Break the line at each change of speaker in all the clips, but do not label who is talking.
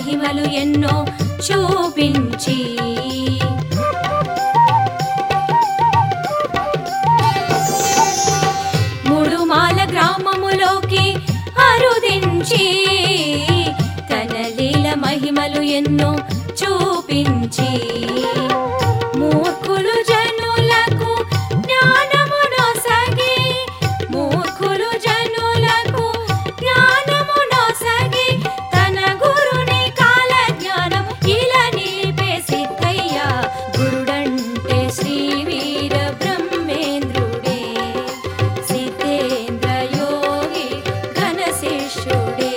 మహిమలు ఎన్నో చూపించి ముడుమాల గ్రామములోకి అరుదించి తన లీల మహిమలు ఎన్నో చూపించి మూర్ఖులు జనులకు జ్ఞానమునొసగి మూర్ఖులు జనులకు జ్ఞానమునొసగి తన గురుని కాల జ్ఞానం ఇలా నిలిపే సిద్ధయ్య గురుడంటే శ్రీ వీర బ్రహ్మేంద్రుడే సిద్ధేంద్ర యోగి ఘన శిష్యుడే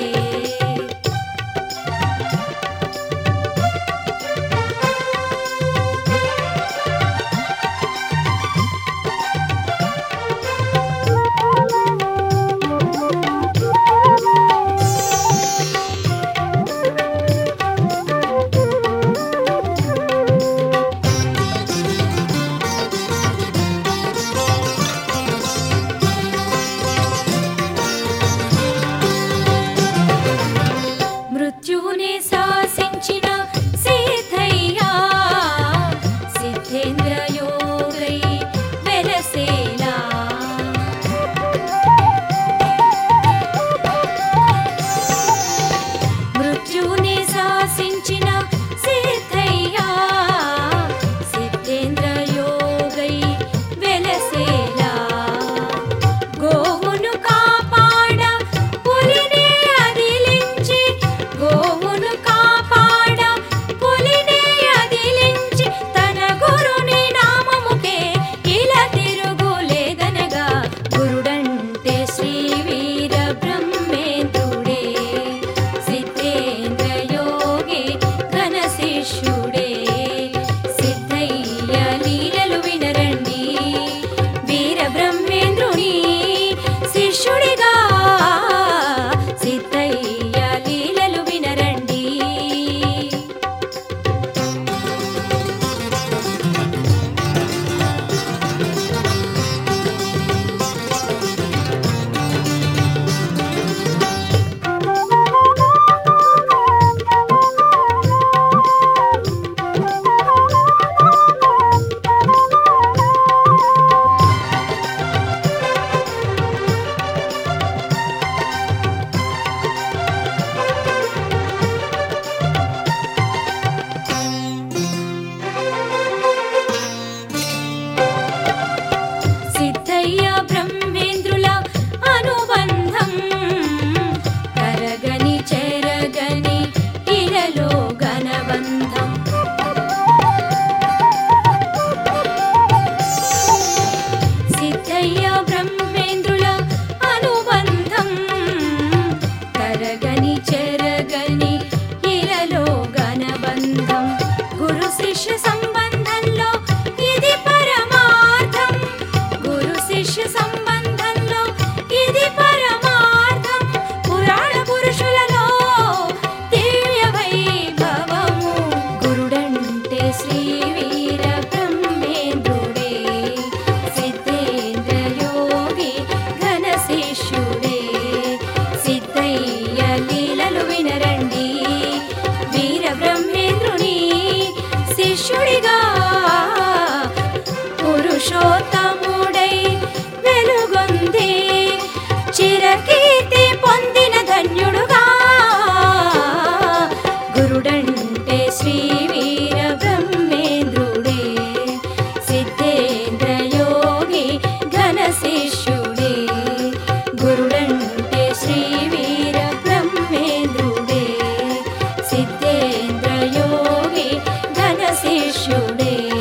మృత్యువునే శాసించిన సిద్ధయ్య సిద్ధేంద్ర యోగై వెలసేలా మృత్యువునే శాసించిన సిద్ధయ్య సిద్ధేంద్ర యోగై వెలసేలా గోవును కాపాడ పులినే అదిలించి గోవును కాపాడ పులినే అదిలించి తన గురుని నామముకే ఇలా తిరుగులేదనగా గురుడంటే శ్రీ వీర బ్రహ్మేంద్రుడే సిద్ధేంద్ర యోగి ఘన శిష్యుడే సిద్ధయ్య లీలలు వినరండి వీర బ్రహ్మేంద్రుని శిష్యుడిగా సిద్ధయ్య లీలలు వినరండి సిద్ధయ్య బ్రహ్మేంద్రుల అనుబంధం కరగని చెరగని ఇలలో ఘనబంధం సిద్ధయ్య బ్రహ్మేంద్రుల అనుబంధం కరగని చెరగని ఇలలో ఘనబంధం గురు శిష్య సంబంధంలో ఇది పరమార్థం గురు శిష్య సంబంధంలో ఇది పరమార్థం పురాణ పురుషులలో దివ్య వైభవము గురుడంటే శ్రీ వీర బ్రహ్మేంద్రుడే సిద్ధేంద్ర యోగి ఘన శిష్యుడే సిద్ధయ్య లీలలు వినరండి వీర బ్రహ్మేంద్రుని శిష్యుడిగా పురుషోత్తముడై వెలుగొంది చిరకీర్తి పొందిన ధన్యుడుగా గురుడంటే శ్రీ వీర బ్రహ్మేంద్రుడే సిద్ధేంద్ర యోగి ఘన శిష్యుడే గురుడంటే శ్రీ వీర బ్రహ్మేంద్రుడే సిద్ధేంద్ర యోగి ఘన శిష్యుడే